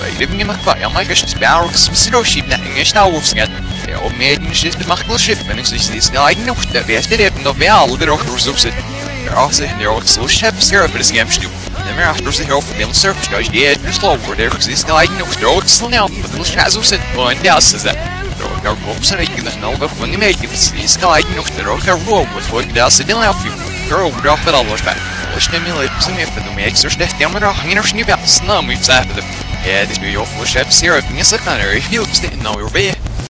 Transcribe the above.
living in McFly, my gosh, Sparrow, some sheep, nothing is now wolfing it. The old maiden is the Machel ship, and it's this guy, no, the best it no veil, the rockers of it. They're also in their old slow ship, syrup, but it's game stew. Never after the hill for them surf, goes yet, you're slow over there, because this guy, no, the old slow now, but the shadows of it, going down, says that. The ropes are making the know, but when you make it, this guy, no, the rocker rope with what does it in help you. Girl, drop it all back. Stimulate some if the makes or step down with a hanger snoop out, snum we've sat with them. Yeah, this new your full ship syrup, and yes, I can't if you stay in your way.